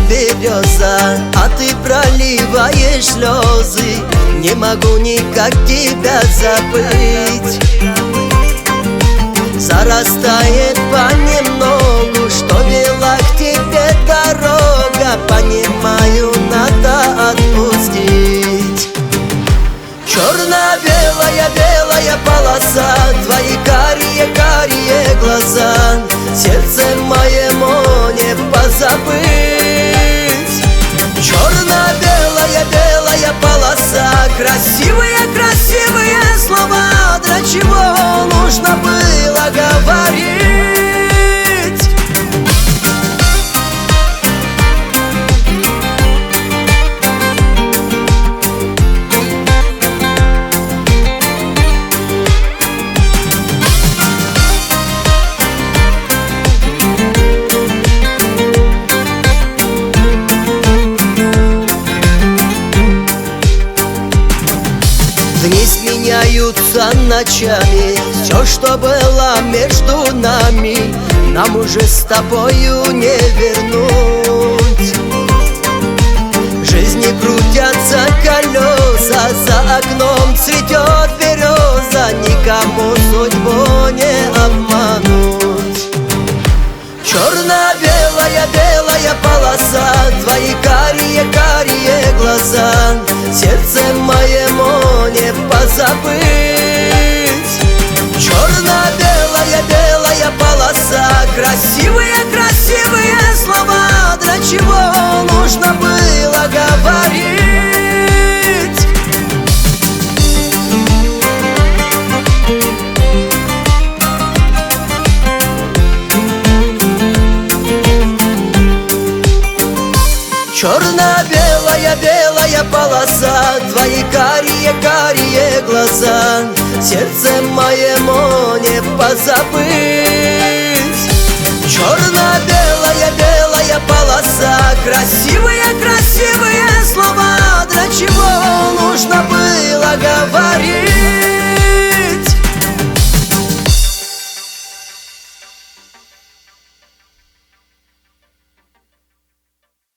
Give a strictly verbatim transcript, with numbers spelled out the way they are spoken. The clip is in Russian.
береза, а ты проливаешь слезы. Не могу никак тебя забыть. Зарастает понемногу, что вела к тебе дорога. Понимаю, надо отпустить. Черно-белая, белая полоса, твои карие-карие глаза. Сердце моему не позабыть. Черно-белая, белая полоса, красивые-красивые слова. Для чего нужно было говорить? Дни сменяются ночами, все, что было между нами, нам уже с тобою не вернуть. В жизни крутятся колеса, за окном цветет береза. Никому судьбу не обмануть. Черно-белая, белая полоса, твои карие-карие глаза. Сердце моему не позабыть. Черно-белая, белая полоса, красивые-красивые слова. Для чего нужно было говорить? Черно-белая, белая полоса, твои карие-карие глаза. Сердце моему не позабыть. Черно-белая, белая полоса, красивые